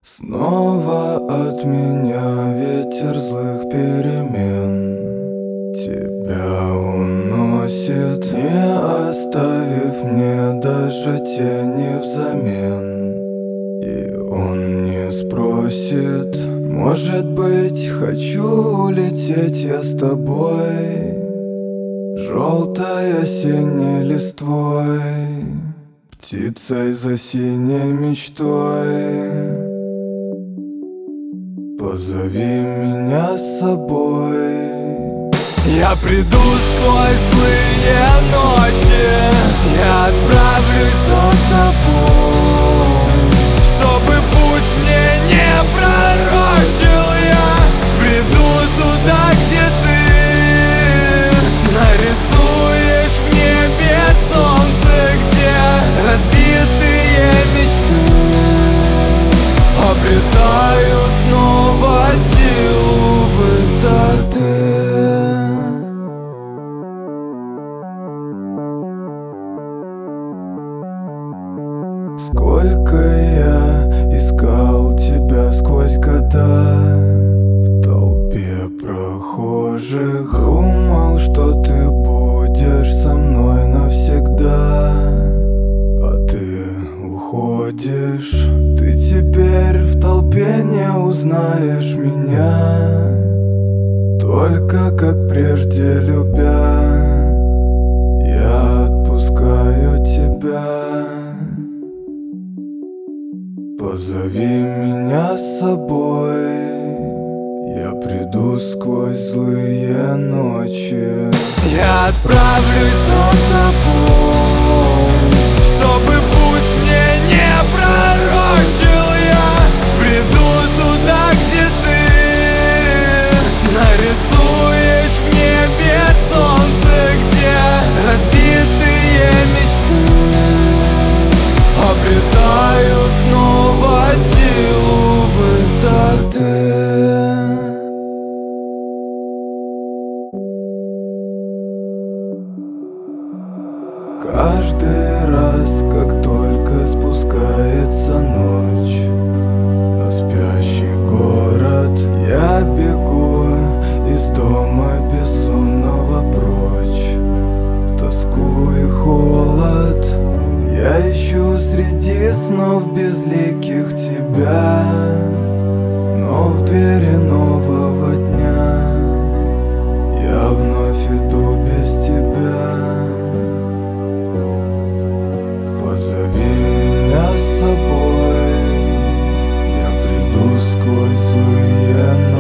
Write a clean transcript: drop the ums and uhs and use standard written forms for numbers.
Снова от меня ветер злых перемен тебя уносит, не оставив мне даже тени взамен. И он не спросит, может быть, хочу улететь я с тобой, желтой осенней листвой, птицей за синей мечтой. Позови меня с собой. Я приду сквозь злые ночи, я отправлюсь за тобой, чтобы путь мне не пророчил. Я приду туда, где ты нарисуешь в небе солнце, где разбитые мечты обретают снова силу высоты. Сколько я искал тебя сквозь года в толпе прохожих, думал, что ты будешь со мной навсегда, а ты уходишь. Ты теперь в толпе не узнаешь меня, только как прежде любя, я отпускаю тебя. Позови меня с собой, я приду сквозь злые ночи. Я отправлюсь за тобой, чтобы путь мне не пророчил. Я приду туда, где ты нарисуешь в небе солнце, где разбитые мечты обретают снова силу высоты. Каждый раз, как только спускается ночь на спящий город, я бегу из дома бессонного прочь в тоску и холод. Я ищу среди снов безликих тебя, но в двери нового дня я вновь иду без тебя. Позови меня с собой, я приду сквозь злые